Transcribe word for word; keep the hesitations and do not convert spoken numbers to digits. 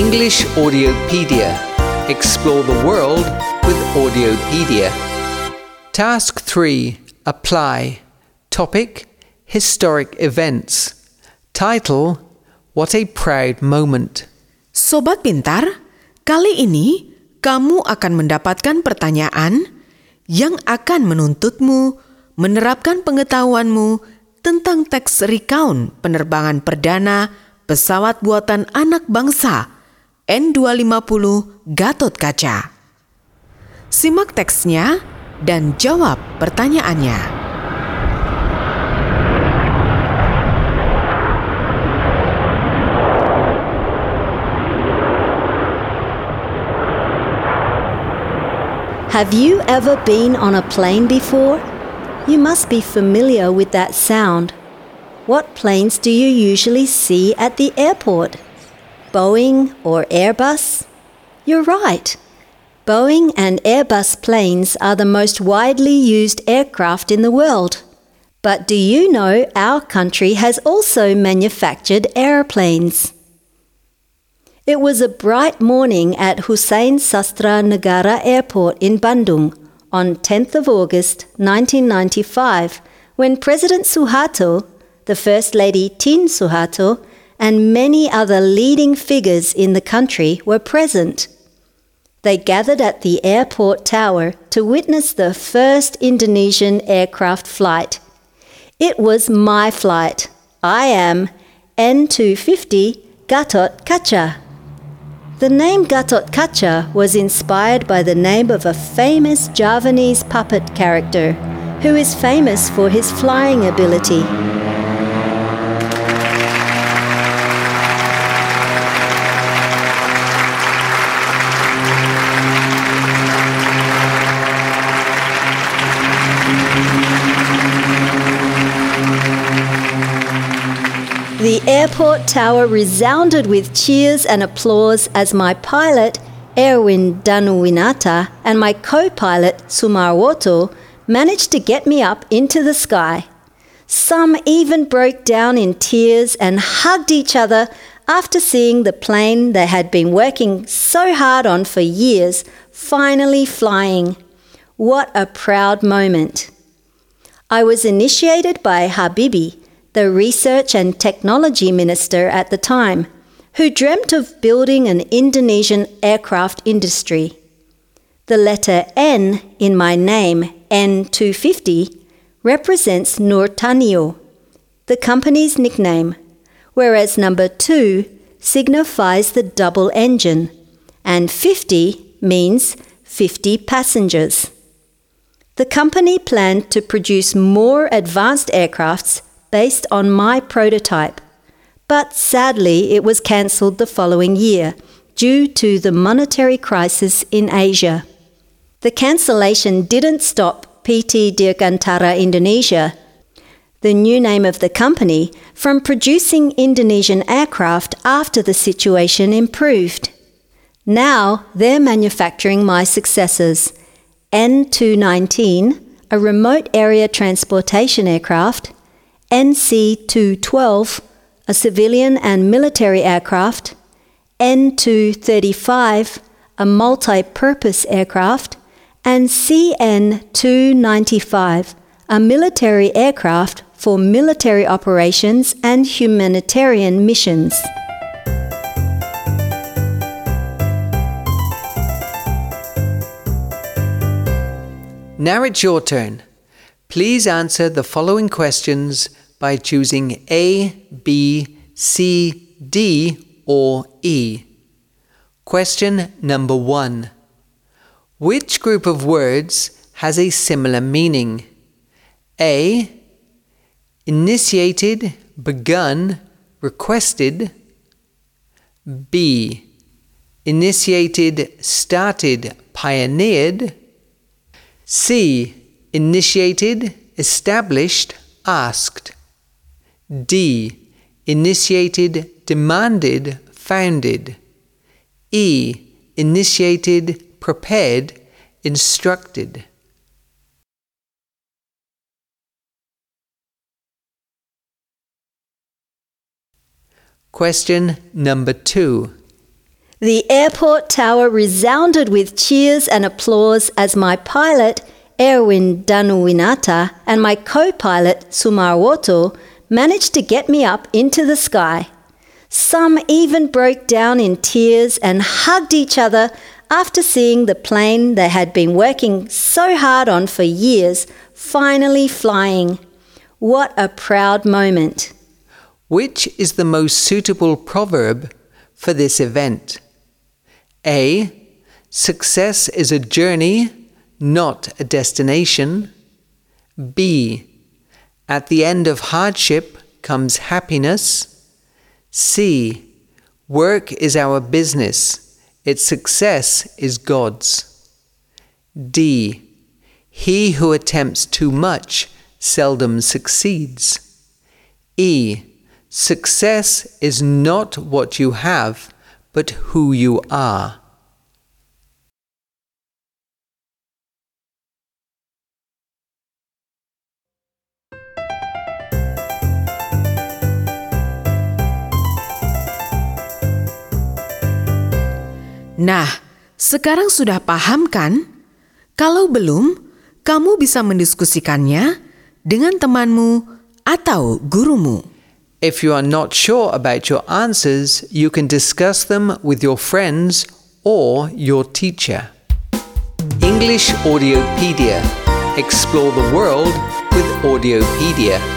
English Audiopedia. Explore the world with Audiopedia. Task three. Apply. Topic: Historic events. Title: What a proud moment. Sobat pintar, kali ini kamu akan mendapatkan pertanyaan yang akan menuntutmu menerapkan pengetahuanmu tentang teks recount penerbangan perdana pesawat buatan anak bangsa N dua lima nol Gatot-Kaca. Simak teksnya dan jawab pertanyaannya. Have you ever been on a plane before? You must be familiar with that sound. What planes do you usually see at the airport? Boeing or Airbus? You're right. Boeing and Airbus planes are the most widely used aircraft in the world. But do you know our country has also manufactured airplanes? It was a bright morning at Hussein Sastra Negara Airport in Bandung on tenth of August nineteen ninety-five when President Suharto, the First Lady Tien Soeharto, and many other leading figures in the country were present. They gathered at the airport tower to witness the first Indonesian aircraft flight. It was my flight. I am N two fifty Gatot-Kaca. The name Gatot-Kaca was inspired by the name of a famous Javanese puppet character who is famous for his flying ability. The airport tower resounded with cheers and applause as my pilot, Erwin Danuwinata, and my co-pilot, Sumarwoto, managed to get me up into the sky. Some even broke down in tears and hugged each other after seeing the plane they had been working so hard on for years finally flying. What a proud moment. I was initiated by Habibie, the Research and Technology Minister at the time, who dreamt of building an Indonesian aircraft industry. The letter N in my name, N two fifty, represents Nurtanio, the company's nickname, whereas number two signifies the double engine, and fifty means fifty passengers. The company planned to produce more advanced aircrafts based on my prototype, but sadly it was cancelled the following year due to the monetary crisis in Asia. The cancellation didn't stop P T Dirgantara Indonesia, the new name of the company, from producing Indonesian aircraft after the situation improved. Now they're manufacturing my successors, N two nineteen, a remote area transportation aircraft, N C two twelve, a civilian and military aircraft, N two thirty-five, a multi-purpose aircraft, and C N two ninety-five, a military aircraft for military operations and humanitarian missions. Now it's your turn. Please answer the following questions by choosing A, B, C, D, or E. Question number one. Which group of words has a similar meaning? A. Initiated, begun, requested. B. Initiated, started, pioneered. C. Initiated, established, asked. D. Initiated, demanded, founded. E. Initiated, prepared, instructed. Question number two. The airport tower resounded with cheers and applause as my pilot, Erwin Danuwinata, and my co-pilot, Sumarwoto, managed to get me up into the sky. Some even broke down in tears and hugged each other after seeing the plane they had been working so hard on for years finally flying. What a proud moment. Which is the most suitable proverb for this event? A. Success is a journey, not a destination. B. At the end of hardship comes happiness. C. Work is our business. Its success is God's. D. He who attempts too much seldom succeeds. E. Success is not what you have, but who you are. Nah, sekarang sudah paham kan? Kalau belum, kamu bisa mendiskusikannya dengan temanmu atau gurumu. If you are not sure about your answers, you can discuss them with your friends or your teacher. English Audiopedia. Explore the world with Audiopedia.